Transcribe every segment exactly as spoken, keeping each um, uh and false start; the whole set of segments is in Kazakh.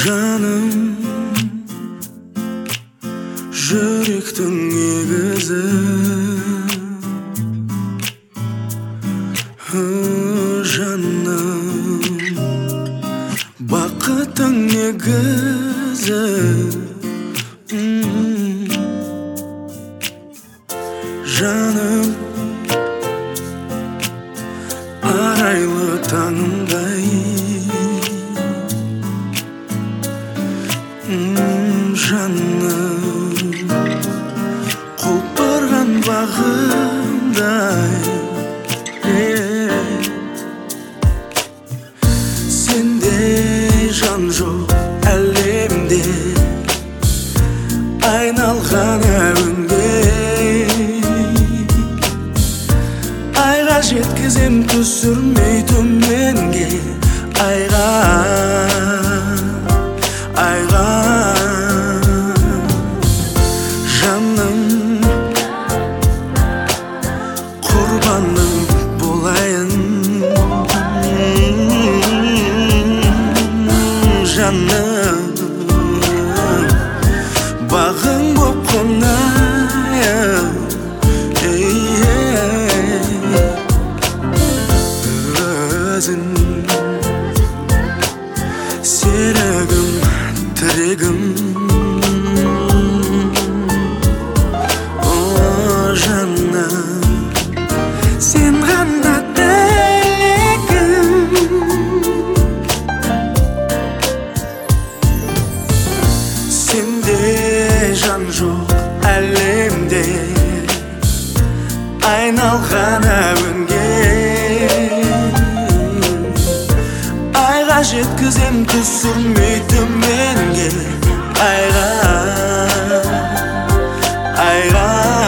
Жаным, жүректің негізі, жаным, бақыттың негізі. Жаным, арайлы таңымдай, жаным, құлпырған бағымдай. Сендей жан жоқ әлемде, айналған әуенге. Айға жеткізем түсірмей төменге, айға, айға. Жаным, құрбаның болайын. Жаным, бағың боп қонайын. Өзің серігім, тірегім. О, жаным, сен ғана тілегім. Сенде жан жоқ әлемде, айналған әуенге. Айға жеткізем түсірмей төменге, айға, айға.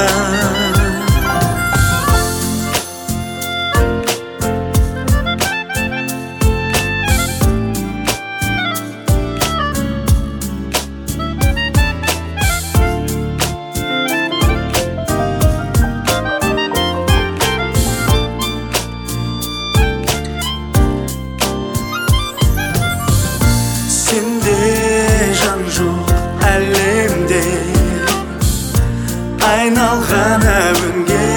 Сенде жан жоқ әлемде, айналған әуенге.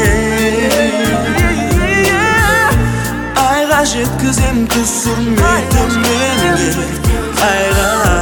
Айға жеткізем түсірмей төменге, айға.